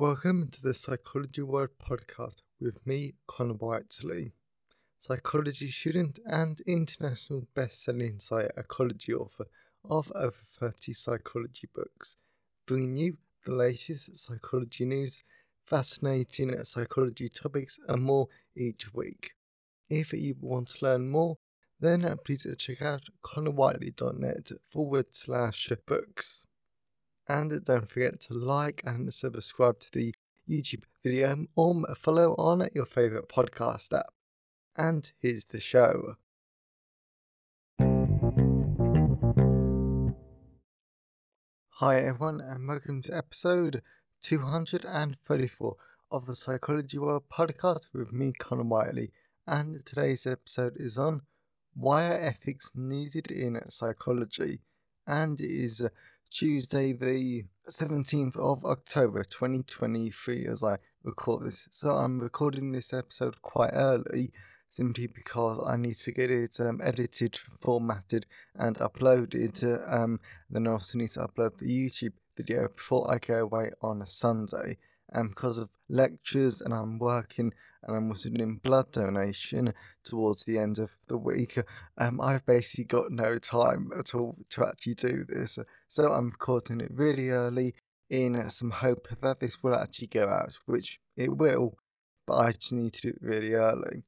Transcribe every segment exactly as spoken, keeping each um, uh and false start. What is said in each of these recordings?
Welcome to the Psychology World podcast with me, Connor Whiteley, psychology student and international best-selling psychology author of over thirty psychology books, bringing you the latest psychology news, fascinating psychology topics and more each week. If you want to learn more, then please check out connorwhiteley.net forward slash books. And don't forget to like and subscribe to the YouTube video or follow on your favourite podcast app. And here's the show. Hi everyone and welcome to episode two hundred thirty-four of the Psychology World podcast with me, Connor Whiteley. And today's episode is on why are ethics needed in psychology, and it is Tuesday the seventeenth of October twenty twenty-three as I record this. So I'm recording this episode quite early simply because I need to get it um, edited, formatted and uploaded. Uh, um, then I also need to upload the YouTube video before I go away on a Sunday. And because of lectures and I'm working and I'm also doing blood donation towards the end of the week, um, I've basically got no time at all to actually do this. So I'm recording it really early in some hope that this will actually go out, which it will, but I just need to do it really early.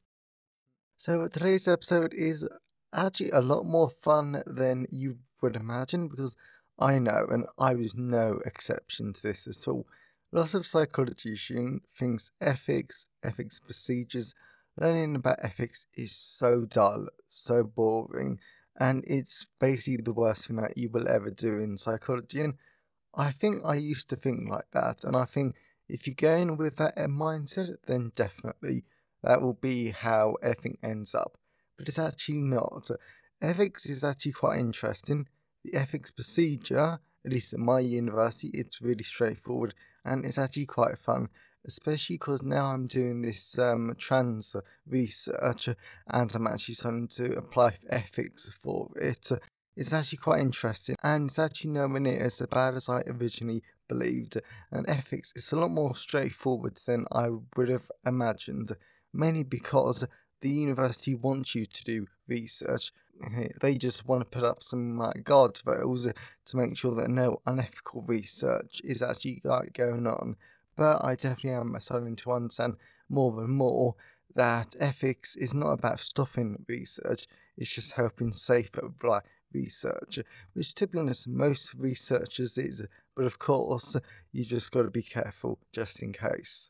So today's episode is actually a lot more fun than you would imagine, because I know, and I was no exception to this at all, lots of psychology thinks ethics, ethics procedures, learning about ethics is so dull, so boring, and it's basically the worst thing that you will ever do in psychology. And I think I used to think like that, and I think if you go in with that mindset, then definitely that will be how everything ends up. But it's actually not. Ethics is actually quite interesting. The ethics procedure, at least at my university, it's really straightforward and it's actually quite fun, especially because now I'm doing this um, trans research and I'm actually starting to apply for ethics for it. It's actually quite interesting and it's actually nowhere near as bad as I originally believed. And ethics is a lot more straightforward than I would have imagined, mainly because the university wants you to do research. They just want to put up some like guardrails to make sure that no unethical research is actually like going on. But I definitely am starting to understand more and more that ethics is not about stopping research, it's just helping safer like, research, which to be honest most researchers is, but of course you just got to be careful just in case.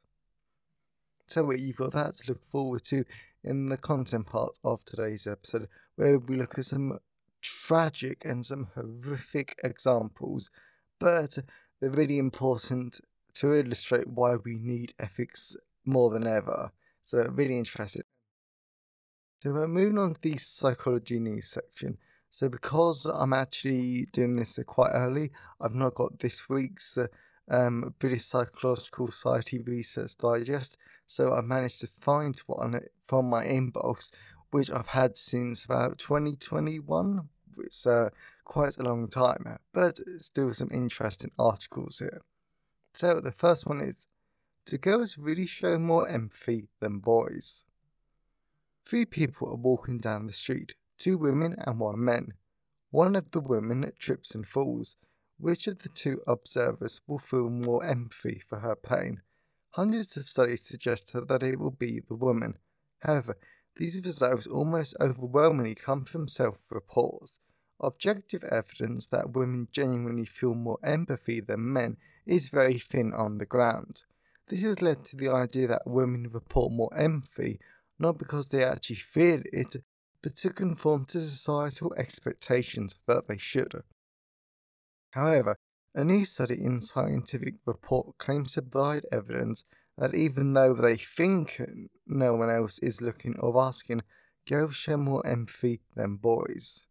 So you've got that to look forward to in the content part of today's episode, where we look at some tragic and some horrific examples, but they're really important to illustrate why we need ethics more than ever. So really interesting. So we're moving on to the psychology news section. So because I'm actually doing this quite early, I've not got this week's uh, um, British Psychological Society Research Digest. So I managed to find one from my inbox, which I've had since about twenty twenty-one. It's uh, quite a long time, but still some interesting articles here. So the first one is, do girls really show more empathy than boys? Three people are walking down the street, two women and one man. One of the women trips and falls. Which of the two observers will feel more empathy for her pain? Hundreds of studies suggest that it will be the woman. However, these results almost overwhelmingly come from self-reports. Objective evidence that women genuinely feel more empathy than men is very thin on the ground. This has led to the idea that women report more empathy not because they actually feel it, but to conform to societal expectations that they should. However, a new study in Scientific Report claims to provide evidence that even though they think no one else is looking or asking, girls show more empathy than boys.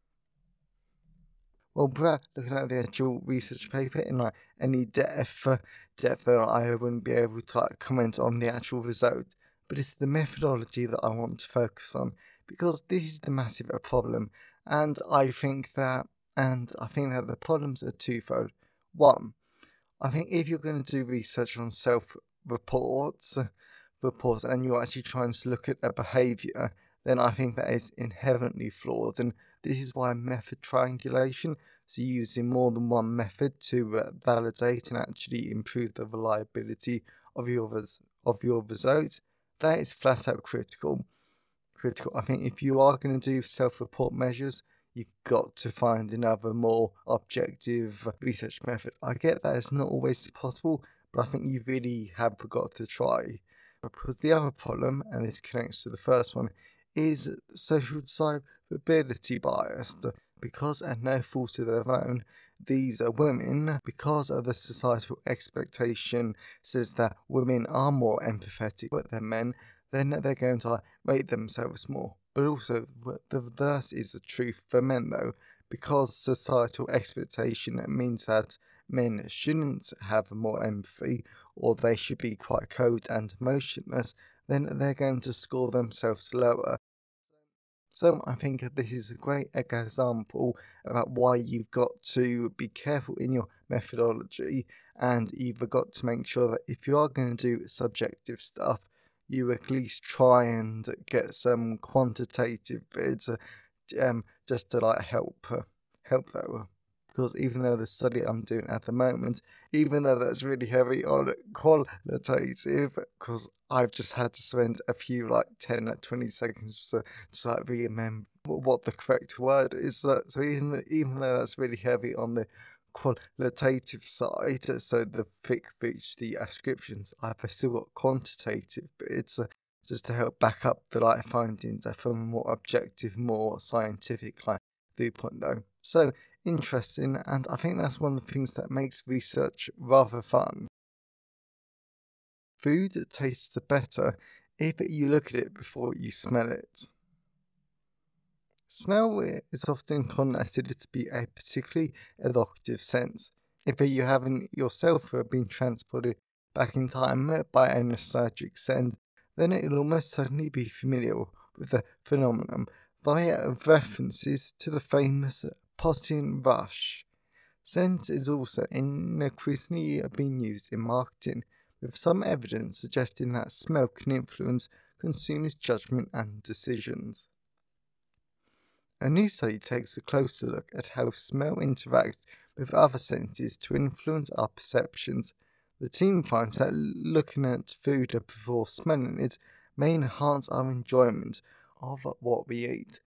Well, without looking at the actual research paper in like any depth, depth that I wouldn't be able to like, comment on the actual results, but it's the methodology that I want to focus on, because this is the massive problem, and I think that, and I think that the problems are twofold. One, I think if you're going to do research on self-reports, reports, and you're actually trying to look at a behaviour, then I think that is inherently flawed. And this is why method triangulation, so using more than one method to uh, validate and actually improve the reliability of your res- of your results, that is flat out critical. Critical. I think if you are going to do self-report measures, you've got to find another more objective research method. I get that it's not always possible, but I think you really have got to try. Because the other problem, and this connects to the first one, is social desirability bias. Because at no fault of their own, these are women, because of the societal expectation says that women are more empathetic than men, then they're going to like, rate themselves more. But also, the reverse is the truth for men, though, because societal expectation means that men shouldn't have more empathy, or they should be quite cold and emotionless, then they're going to score themselves lower. So I think this is a great example about why you've got to be careful in your methodology, and you've got to make sure that if you are going to do subjective stuff, you at least try and get some quantitative bits, uh, um, just to like help, uh, help though. Because even though the study I'm doing at the moment, even though that's really heavy on qualitative, because I've just had to spend a few like ten, like twenty seconds to just like remember what the correct word is. So even even though that's really heavy on the qualitative side, so the thick reach, the ascriptions, I've still got quantitative bits, uh, just to help back up the like findings from a more objective, more scientific like viewpoint though. So interesting, and I think that's one of the things that makes research rather fun. Food tastes better if you look at it before you smell it. Smell is often considered to be a particularly evocative sense. If you haven't yourself been transported back in time by a nostalgic scent, then it'll almost certainly be familiar with the phenomenon via references to the famous Potin rush. Scent is also increasingly being used in marketing, with some evidence suggesting that smell can influence consumers' judgment and decisions. A new study takes a closer look at how smell interacts with other senses to influence our perceptions. The team finds that looking at food before smelling it may enhance our enjoyment of what we eat.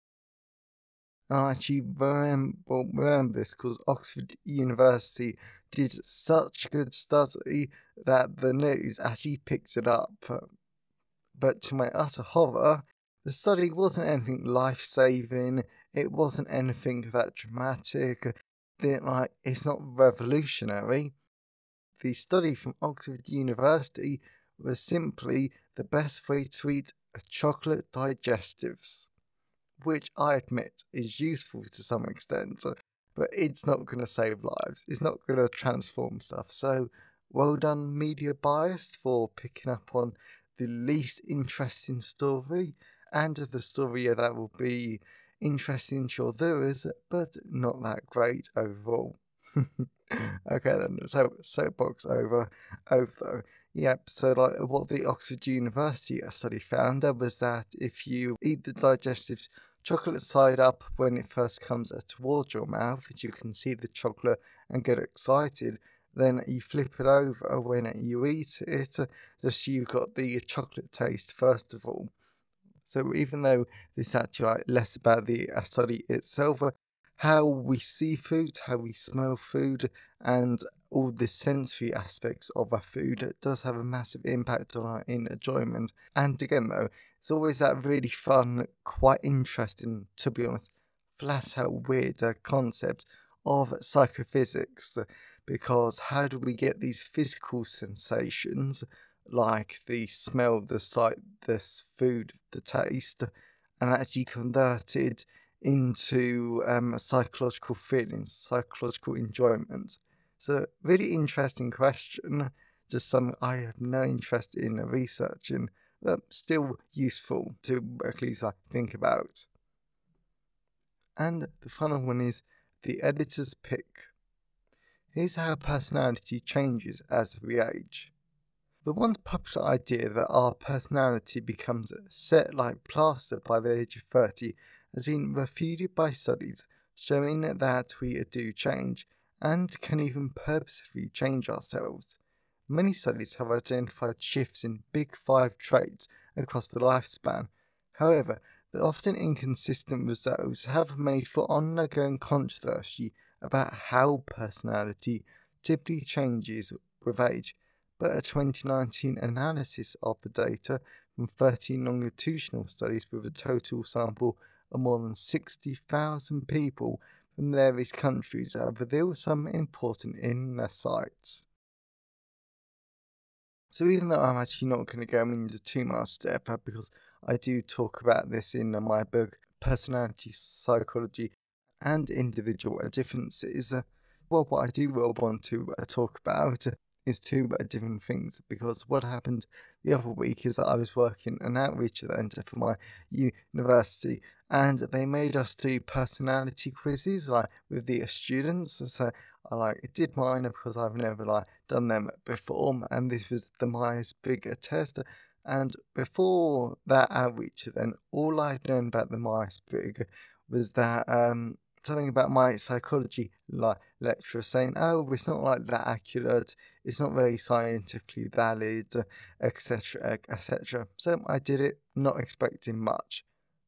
I actually remember, remember this because Oxford University did such good study that the news actually picked it up. But to my utter horror, the study wasn't anything life-saving, it wasn't anything that dramatic, it, like, it's not revolutionary. The study from Oxford University was simply the best way to eat chocolate digestives, which I admit is useful to some extent, but it's not going to save lives. It's not going to transform stuff. So, well done, Media Biased, for picking up on the least interesting story, and the story that will be interesting to your viewers, but not that great overall. Okay then, so soapbox over, over though. Yep, so like what the Oxford University study found was that if you eat the digestive chocolate side up when it first comes towards your mouth, as you can see the chocolate and get excited, then you flip it over when you eat it, just so you've got the chocolate taste first of all. So even though this is actually like less about the study itself, how we see food, how we smell food, and all the sensory aspects of our food does have a massive impact on our enjoyment. And again though, it's always that really fun, quite interesting, to be honest, flat out weird uh, concept of psychophysics, because how do we get these physical sensations like the smell, the sight, the food, the taste, and actually converted into um, psychological feelings, psychological enjoyment? So, really interesting question, just something I have no interest in researching, but still useful to at least like, think about. And the final one is the editor's pick. Here's how personality changes as we age. The once popular idea that our personality becomes set like plaster by the age of thirty has been refuted by studies showing that we do change and can even purposefully change ourselves. Many studies have identified shifts in big five traits across the lifespan. However, the often inconsistent results have made for ongoing controversy about how personality typically changes with age. But a twenty nineteen analysis of the data from thirteen longitudinal studies with a total sample of more than sixty thousand people from various countries have revealed some important insights. So even though I'm actually not going to go into too much depth, because I do talk about this in my book, Personality Psychology and Individual Differences, well, what I do well want to uh, talk about is two uh, different things, because what happened the other week is that I was working an outreach event for my university, and they made us do personality quizzes like with the students. So I like did mine because I've never like done them before, and this was the Myers-Briggs test. And before that outreach, then all I'd known about the Myers-Briggs was that um something about my psychology like lecturer saying, "Oh, it's not like that accurate. It's not very scientifically valid, et cetera, et cetera" So I did it, not expecting much.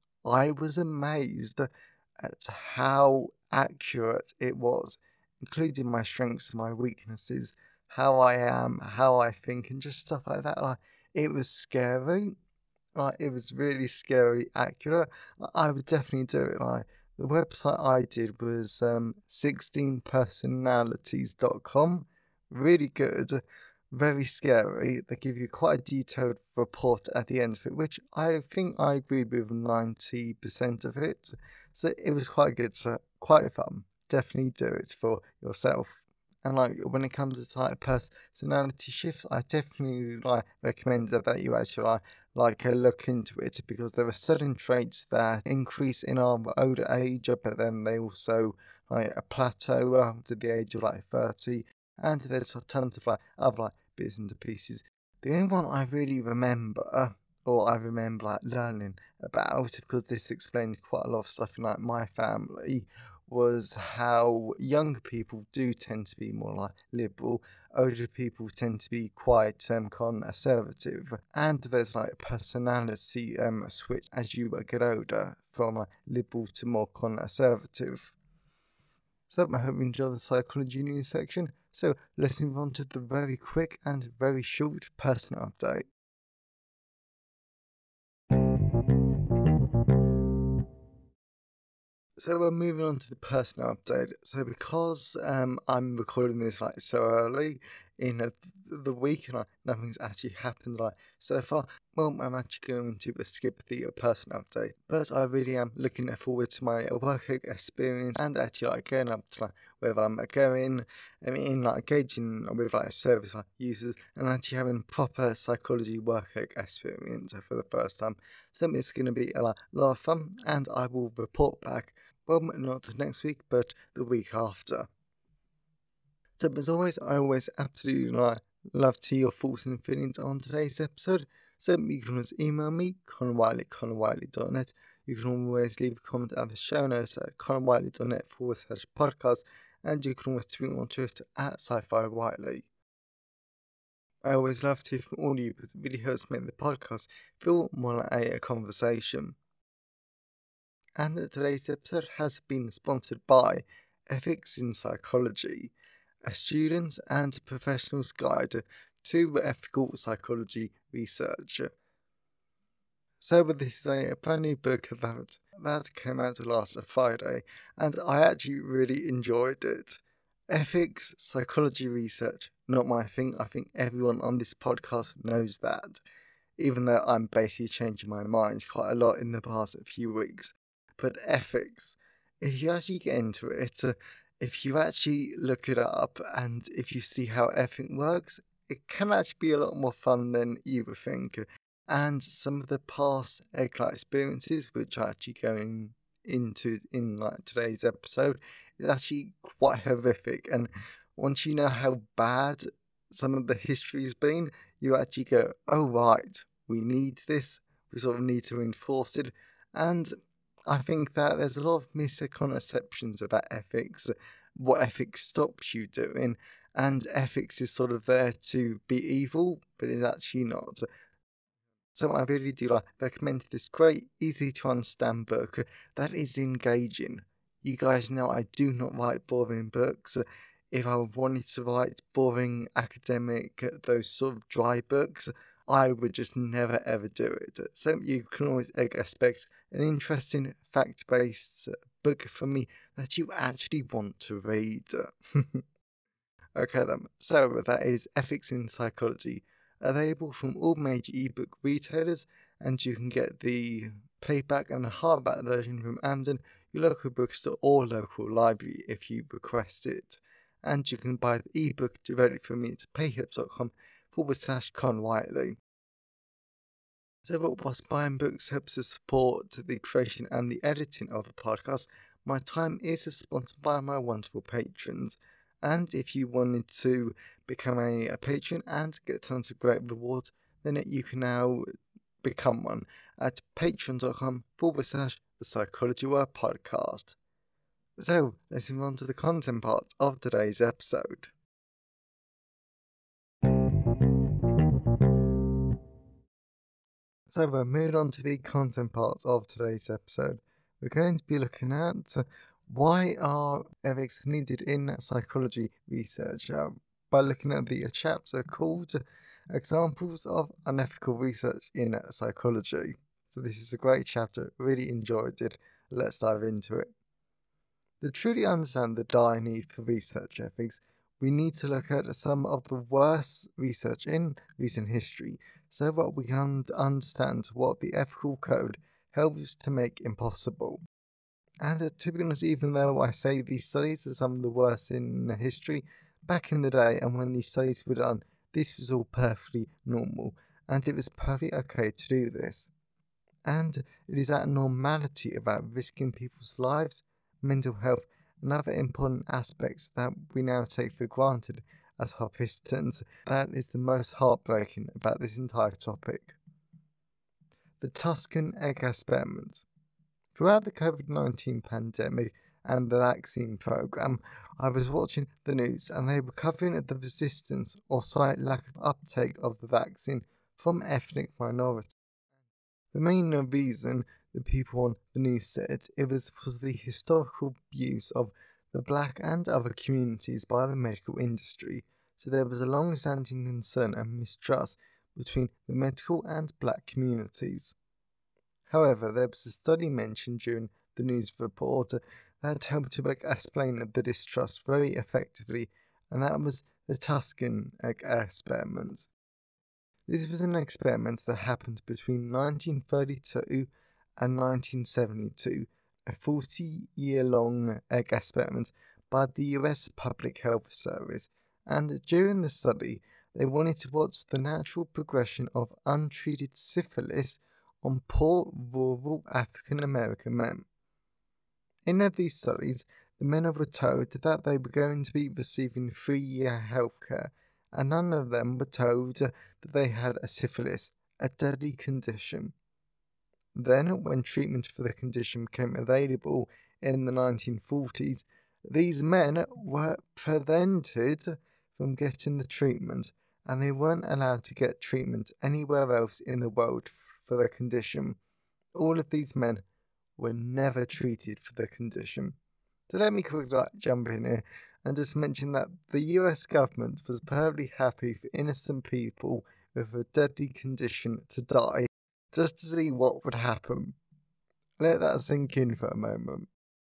I was amazed at how accurate it was, including my strengths and my weaknesses, how I am, how I think, and just stuff like that. Like, it was scary. Like, it was really scary accurate. I would definitely do it. Like, the website I did was um, sixteen personalities dot com. Really good. Very scary. They give you quite a detailed report at the end of it, which I think I agreed with ninety percent of it. So it was quite good. So quite fun. Definitely do it for yourself. And like when it comes to like personality shifts, I definitely like recommend that, that you actually like like uh, look into it, because there are certain traits that increase in our older age, but then they also like a plateau after the age of like thirty, and there's tons of like other like bits and pieces. The only one I really remember, or I remember like learning about, because this explains quite a lot of stuff in like my family, was how young people do tend to be more like liberal, older people tend to be quite um, conservative, and there's like a personality um, switch as you get older from like, liberal to more conservative. So I hope you enjoy the psychology news section. So let's move on to the very quick and very short personal update. So we're moving on to the personal update. So because um, I'm recording this like so early in a, the week and like, nothing's actually happened like so far, well, I'm actually going to skip the personal update. But I really am looking forward to my work experience and actually like going up to like where I'm going, I mean like engaging with like service like users and actually having proper psychology work experience for the first time. So it's going to be a lot of fun, and I will report back. Well, not next week, but the week after. So, as always, I always absolutely like, love to hear your thoughts and feelings on today's episode. So, you can always email me, Conor Wiley, conor wiley dot net. You can always leave a comment at the show notes at conor wiley dot net forward slash podcast. And you can always tweet me on Twitter at sci-fi wiley. I always love to hear from all of you, because it really helps make the podcast feel more like a, a conversation. And today's episode has been sponsored by Ethics in Psychology, a student's and professional's guide to ethical psychology research. So this is a brand new book that, that came out last Friday, and I actually really enjoyed it. Ethics, psychology research, not my thing. I think everyone on this podcast knows that, even though I'm basically changing my mind quite a lot in the past few weeks. But ethics, if you actually get into it, uh, if you actually look it up and if you see how ethics works, it can actually be a lot more fun than you would think. And some of the past EGLAT experiences, which are actually going into in like today's episode, is actually quite horrific. And once you know how bad some of the history has been, you actually go, oh right, we need this, we sort of need to enforce it. And I think that there's a lot of misconceptions about ethics, what ethics stops you doing, and ethics is sort of there to be evil, but it's actually not. So I really do like recommend this great, easy to understand book that is engaging. You guys know I do not write boring books. If I wanted to write boring academic, those sort of dry books, I would just never ever do it. So you can always expect an interesting, fact-based book from me that you actually want to read. Okay then, so that is Ethics in Psychology, available from all major ebook retailers, and you can get the paperback and the hardback version from Amazon, your local bookstore or local library if you request it. And you can buy the ebook directly from me at payhip.com forward slash Con Whiteley. So whilst buying books helps to support the creation and the editing of the podcast, my time is sponsored by my wonderful patrons. And if you wanted to become a, a patron and get tons of great rewards, then you can now become one at patreon.com forward slash the Psychology Word Podcast. So let's move on to the content part of today's episode. So we're moving on to the content part of today's episode. We're going to be looking at uh, why are ethics needed in psychology research uh, by looking at the chapter called Examples of Unethical Research in Psychology. So this is a great chapter, really enjoyed it. Let's dive into it. To truly understand the dire need for research ethics, we need to look at some of the worst research in recent history so that we can understand what the ethical code helps to make impossible. And uh, to be honest, even though I say these studies are some of the worst in history, back in the day and when these studies were done, this was all perfectly normal, and it was perfectly okay to do this. And it is that normality about risking people's lives, mental health, and other important aspects that we now take for granted as participants that is the most heartbreaking about this entire topic. The Tuscan egg experiment. Throughout the COVID nineteen pandemic and the vaccine program, I was watching the news and they were covering the resistance or slight lack of uptake of the vaccine from ethnic minorities. The main reason the people on the news said it was because of the historical abuse of the black and other communities by the medical industry, so there was a long-standing concern and mistrust between the medical and black communities. However, there was a study mentioned during the news report that helped to explain the distrust very effectively, and that was the Tuscan experiment. This was an experiment that happened between nineteen thirty-two and nineteen seventy-two, a forty-year-long experiment by the U S Public Health Service, and during the study, they wanted to watch the natural progression of untreated syphilis on poor rural African American men. In these studies, the men were told that they were going to be receiving three-year health care, and none of them were told that they had a syphilis, a deadly condition. Then, when treatment for the condition became available in the nineteen forties, these men were prevented from getting the treatment, and they weren't allowed to get treatment anywhere else in the world for the condition. All of these men were never treated for the condition. So let me quickly jump in here and just mention that the U S government was perfectly happy for innocent people with a deadly condition to die just to see what would happen. Let that sink in for a moment.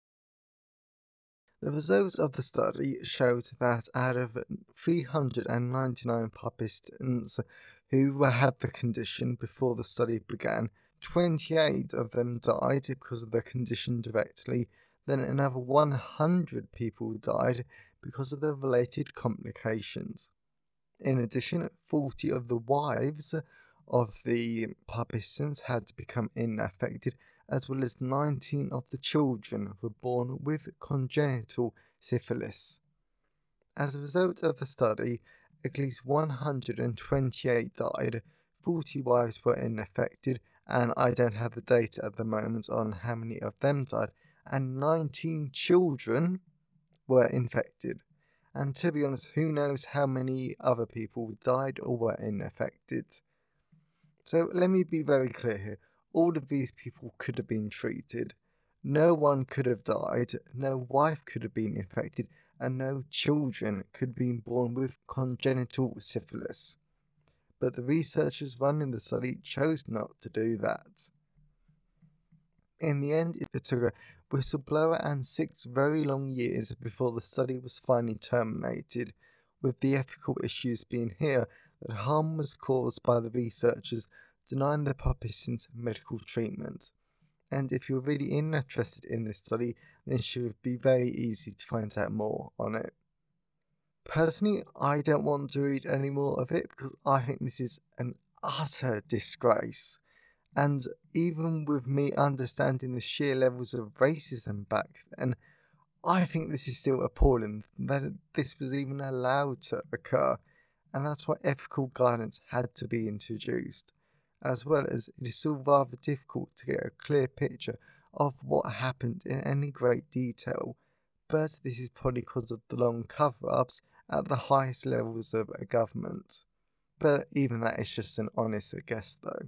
The results of the study showed that out of three hundred ninety-nine participants who had the condition before the study began, twenty-eight of them died because of the condition directly, then another one hundred people died because of the related complications. In addition, forty of the wives of the participants had become infected, as well as nineteen of the children were born with congenital syphilis. As a result of the study, at least one hundred twenty-eight died, forty wives were unaffected, and I don't have the data at the moment on how many of them died, and nineteen children were infected. And to be honest, who knows how many other people died or were unaffected. So let me be very clear here. All of these people could have been treated. No one could have died, no wife could have been infected, and no children could have been born with congenital syphilis. But the researchers running the study chose not to do that. In the end, it took a whistleblower and six very long years before the study was finally terminated, with the ethical issues being here that harm was caused by the researchers denying the participants medical treatment. And if you're really interested in this study, then it should be very easy to find out more on it. Personally, I don't want to read any more of it because I think this is an utter disgrace. And even with me understanding the sheer levels of racism back then, I think this is still appalling that this was even allowed to occur, and that's why ethical guidance had to be introduced, as well as it is still rather difficult to get a clear picture of what happened in any great detail, but this is probably because of the long cover-ups at the highest levels of a government. But even that is just an honest guess though.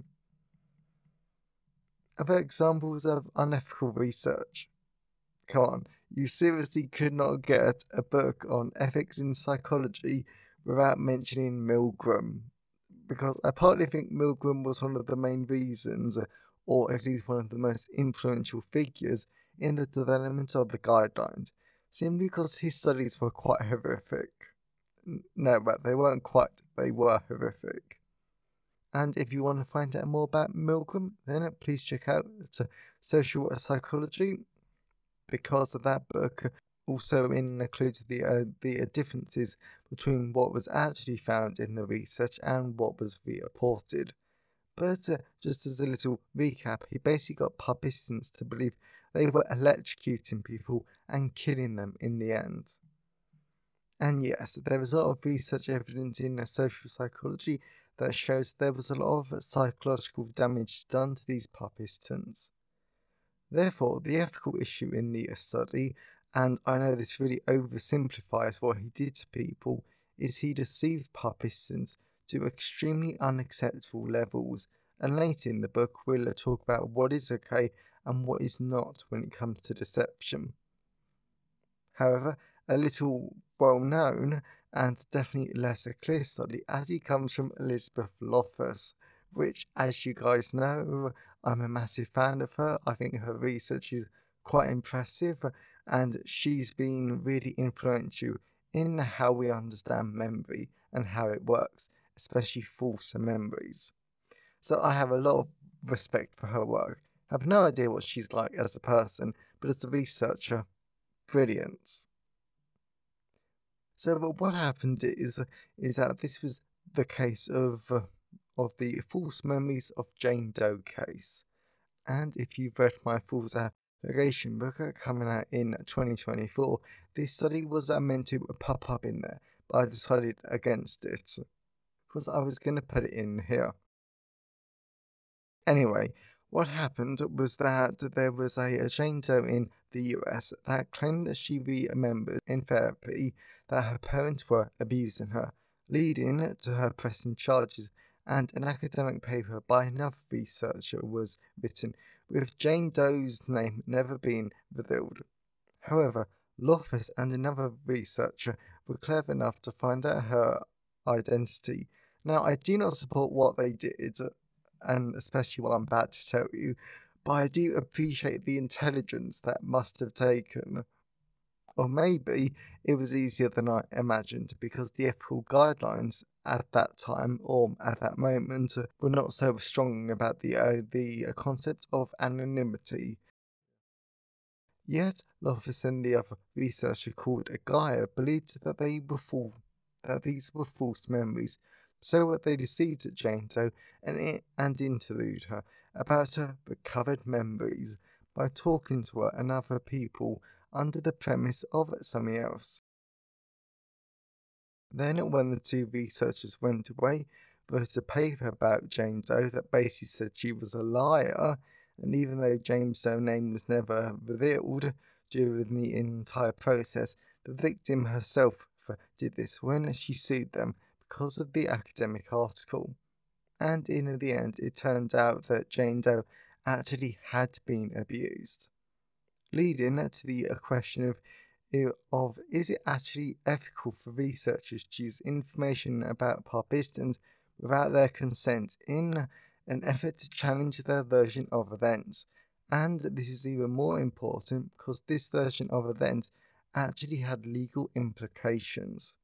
Other examples of unethical research. Come on, you seriously could not get a book on ethics in psychology without mentioning Milgram. Because I partly think Milgram was one of the main reasons, or at least one of the most influential figures, in the development of the guidelines, simply because his studies were quite horrific. No, but they weren't quite, they were horrific. And if you want to find out more about Milgram, then please check out Social Psychology, because that book also includes the uh, the differences between what was actually found in the research and what was reported. But uh, just as a little recap, he basically got participants to believe they were electrocuting people and killing them in the end. And yes, there is a lot of research evidence in uh, social psychology that shows there was a lot of psychological damage done to these participants. Therefore, the ethical issue in the study, and I know this really oversimplifies what he did to people, is he deceived participants to extremely unacceptable levels, and later in the book we'll talk about what is okay and what is not when it comes to deception. However, a little well known and definitely less a clear study actually comes from Elizabeth Loftus, which, as you guys know, I'm a massive fan of her. I think her research is quite impressive, and she's been really influential in how we understand memory and how it works, especially false memories. So I have a lot of respect for her work. I have no idea what she's like as a person, but as a researcher, brilliant. So what happened is is that this was the case of uh, of the false memories of Jane Doe case. And if you've read my false allegation book coming out in twenty twenty-four, this study was uh, meant to pop up in there, but I decided against it because I was going to put it in here. Anyway, what happened was that there was a, a Jane Doe in the U S that claimed that she remembered in therapy that her parents were abusing her, leading to her pressing charges, and an academic paper by another researcher was written, with Jane Doe's name never being revealed. However, Loftus and another researcher were clever enough to find out her identity. Now, I do not support what they did, and especially what I'm about to tell you, but I do appreciate the intelligence that must have taken. Or maybe it was easier than I imagined, because the ethical guidelines at that time, or at that moment, were not so strong about the uh, the concept of anonymity. Yet, Loftus and the other researcher called Gaia believed that they were full, that these were false memories, so they deceived Jane Doe and, and interviewed her about her recovered memories by talking to her and other people under the premise of something else. Then, when the two researchers went away, wrote a paper about Jane Doe that basically said she was a liar, and even though Jane Doe's name was never revealed during the entire process, the victim herself did this when she sued them because of the academic article. And in the end, it turned out that Jane Doe actually had been abused, leading to the question of of is it actually ethical for researchers to use information about participants without their consent in an effort to challenge their version of events. And this is even more important because this version of events actually had legal implications.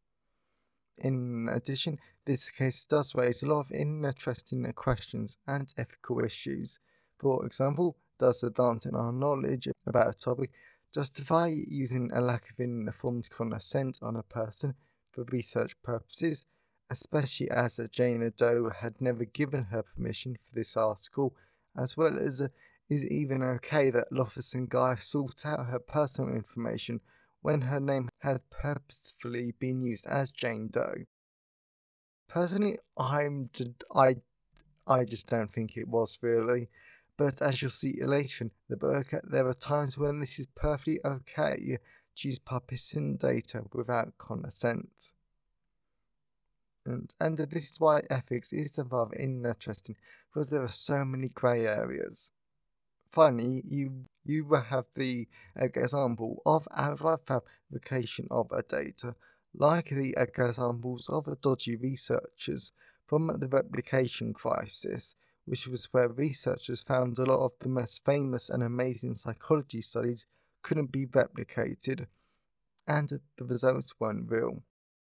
In addition, this case does raise a lot of interesting questions and ethical issues. For example, does advancing our knowledge about a topic justify using a lack of informed consent on a person for research purposes, especially as Jane Doe had never given her permission for this article, as well as uh, is it even okay that Loftus and Guy sought out her personal information when her name had purposefully been used as Jane Doe? Personally, I'm I I just don't think it was really. But as you'll see later in the book, there are times when this is perfectly okay to use participant data without consent. And, and this is why ethics is rather interesting, because there are so many grey areas. Finally, you you will have the example of outright fabrication of a data, like the examples of dodgy researchers from the replication crisis, which was where researchers found a lot of the most famous and amazing psychology studies couldn't be replicated, and the results weren't real.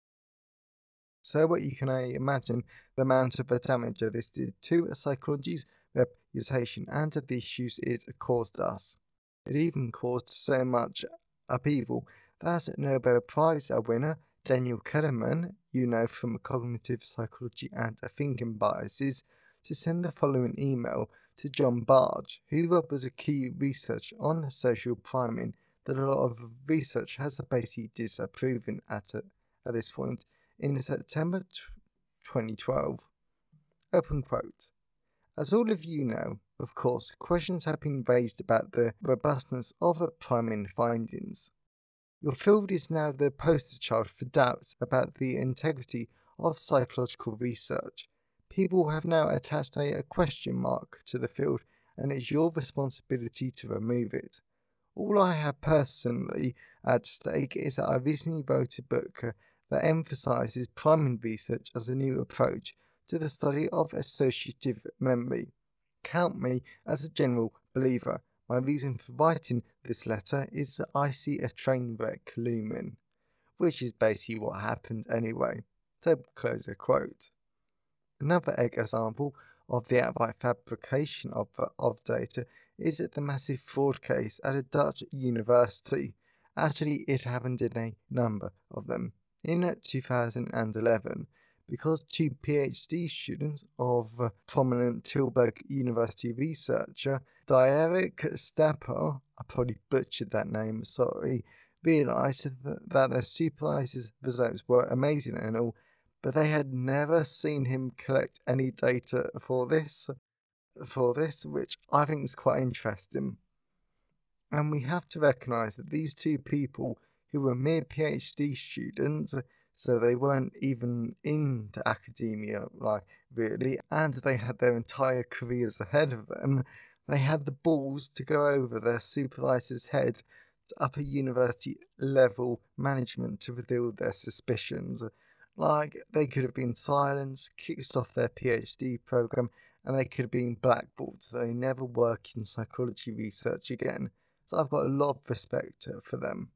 So what you can imagine the amount of damage this did to psychology's reputation and the issues it caused us. It even caused so much upheaval that Nobel Prize winner Daniel Kahneman, you know from Cognitive Psychology and Thinking Biases, to send the following email to John Bargh, who was a key researcher on social priming that a lot of research has basically disproven at, a, at this point, in September twenty twelve. Open quote. As all of you know, of course, questions have been raised about the robustness of priming findings. Your field is now the poster child for doubts about the integrity of psychological research. People have now attached a question mark to the field, and it's your responsibility to remove it. All I have personally at stake is that I recently wrote a book that emphasizes priming research as a new approach to the study of associative memory. Count me as a general believer. My reason for writing this letter is that I see a train wreck looming, which is basically what happened anyway. So, close the quote. Another example of the outright fabrication of, of data is the massive fraud case at a Dutch university. Actually, it happened in a number of them. In two thousand eleven, because two PhD students of uh, prominent Tilburg University researcher Diederik Stapel, I probably butchered that name, sorry, realised that, that their supervisor's results were amazing and all, but they had never seen him collect any data for this, for this, which I think is quite interesting. And we have to recognise that these two people, who were mere PhD students, so they weren't even into academia, like, really, and they had their entire careers ahead of them, they had the balls to go over their supervisor's head to upper university level management to reveal their suspicions. Like, they could have been silenced, kicked off their PhD program, and they could have been blackballed so they never work in psychology research again. So I've got a lot of respect for them.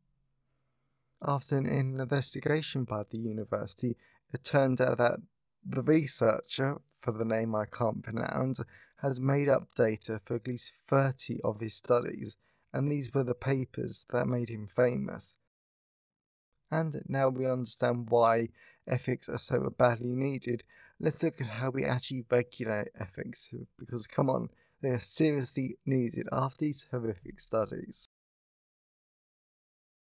After an investigation by the university, it turned out that the researcher, for the name I can't pronounce, has made up data for at least thirty of his studies, and these were the papers that made him famous. And now we understand why ethics are so badly needed. Let's look at how we actually regulate ethics, because come on, they are seriously needed after these horrific studies.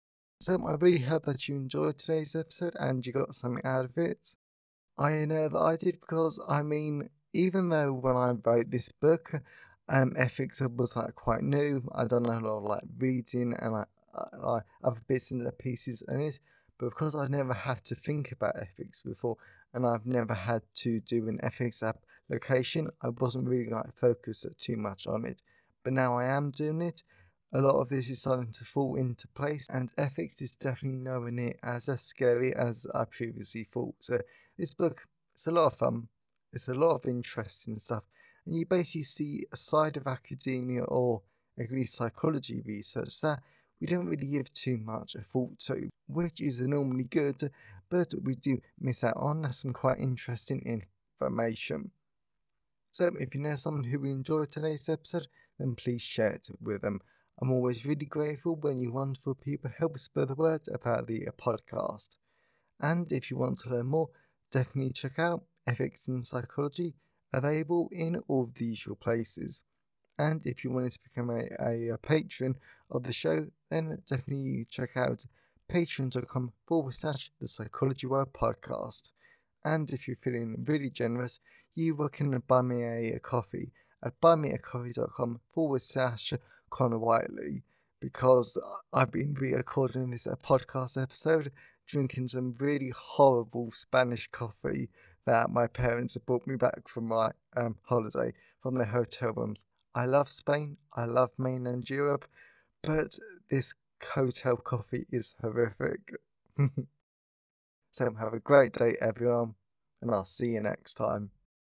So I really hope that you enjoyed today's episode and you got something out of it. I know that I did because, I mean, even though when I wrote this book, um, ethics was like quite new, I done a lot of like reading and like, uh, like other bits and pieces in it, but because I never had to think about ethics before and I've never had to do an ethics application, I wasn't really like focused too much on it. But now I am doing it. A lot of this is starting to fall into place, and ethics is definitely nowhere near as, as scary as I previously thought. So this book, it's a lot of fun, it's a lot of interesting stuff, and you basically see a side of academia, or at least psychology research, that we don't really give too much a thought to, which is normally good, but we do miss out on some quite interesting information. So if you know someone who will enjoy today's episode, then please share it with them. I'm always really grateful when you wonderful people help spread the word about the podcast. And if you want to learn more, definitely check out Ethics in Psychology, available in all the usual places. And if you wanted to become a, a, a patron of the show, then definitely check out patreon.com forward slash the Psychology World podcast. And if you're feeling really generous, you can buy me a, a coffee at buymeacoffee.com forward slash Connor Whiteley, because I've been re-recording this uh, podcast episode drinking some really horrible Spanish coffee that my parents have brought me back from my um, holiday from their hotel rooms. I love Spain, I love mainland Europe, but this hotel coffee is horrific. So have a great day, everyone, and I'll see you next time.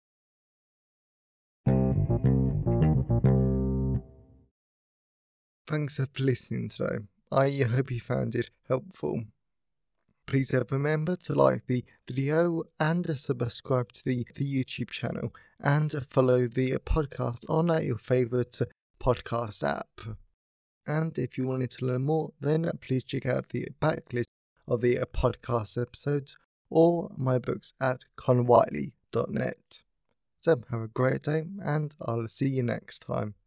Thanks for listening today. I hope you found it helpful. Please remember to like the video and subscribe to the, the YouTube channel, and follow the podcast on your favourite podcast app. And if you wanted to learn more, then please check out the backlist of the podcast episodes or my books at connor whiteley dot net. So have a great day, and I'll see you next time.